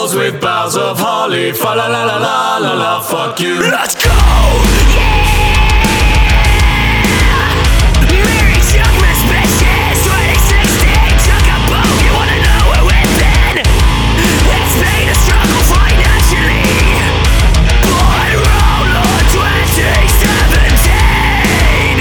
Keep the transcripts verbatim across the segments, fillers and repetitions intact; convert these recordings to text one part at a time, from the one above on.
walls with boughs of holly. Fa la la la la la la, fuck you. Let's go! Yeah! Mary Chuckmas bitches, twenty sixteen, took a boat. You wanna know where we've been? It's been a struggle financially. Blood roll on twenty seventeen.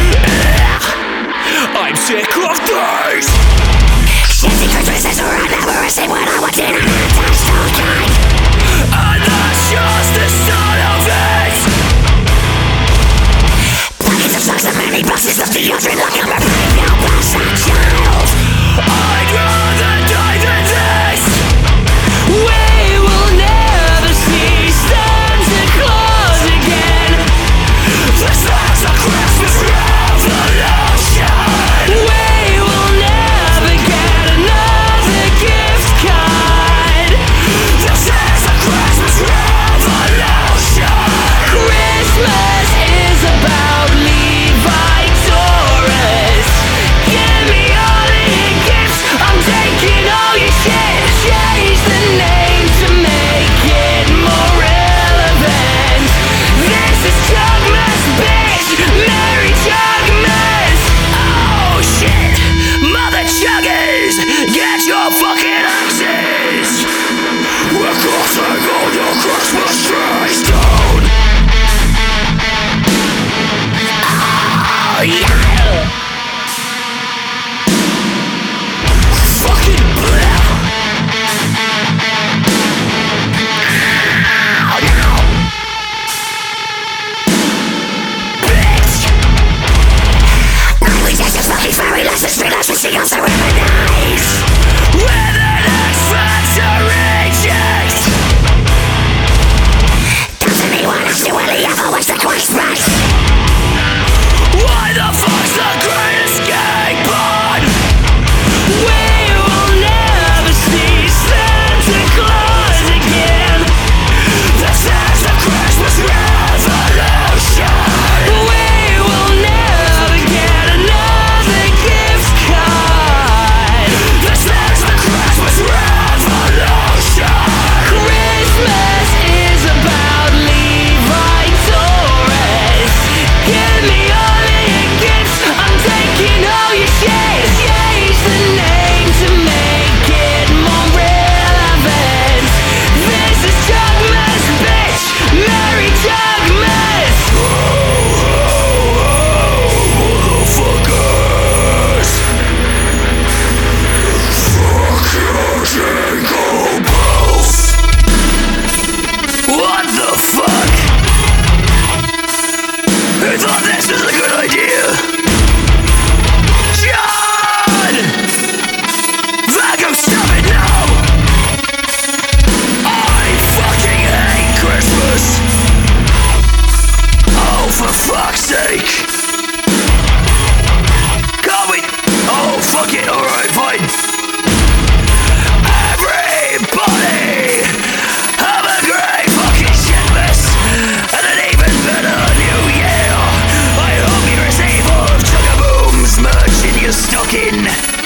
I'm sick of this. Shitty Christmases are never a same when I want dinner and attached to kind. And that's just the start of it. Buckets of socks and many boxes of deodorant like I'm a preview bastard child. I'd rather die than this. We will never see Santa Claus again. This is a Christmas revolution. We will never get another gift card. This is a Christmas revolution. Christmas is about Levi Torres. Give me all of your gifts, I'm taking all your shit. Change the name to make it more relevant. This is Chuckmas, bitch. Merry Chuckmas. Oh shit, mother chuggers, get your fucking axes. We're crossing all your Christmas trees down. Oh yeah. Fucking blah. Oh no. Bitch. Nightly days of fucking fairy lessons, street lessons, seagulls are weaponized. With an X-Factor reject. Doesn't anyone actually ever watch the Christmas? Why the fuck's the Great Escape Pod? We will never see Santa Claus again. This is the Christmas revolution. We will never get another gift card. This is the Christmas revolution. Christmas is about Levi Torres. Give me all of your gifts, I'm taking all your shit. Change the name to make it more relevant. This is Chuckmas, bitch. Merry Chuckmas. Oh, oh, oh, motherfuckers. Fuck your jingle bells. What the fuck? I thought this was a good idea. John! Vago, stop it now! I fucking hate Christmas! Oh, for fuck's sake! Can't we? Oh, fuck it, alright, fine. Everybody! Have a great fucking Christmas! And an even better New Year! I hope you receive all of Chuggaboom's merch in your stocking!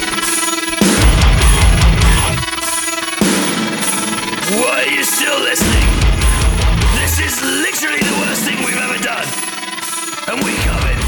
Why are you still listening? This is literally the worst thing we've ever done. And we come in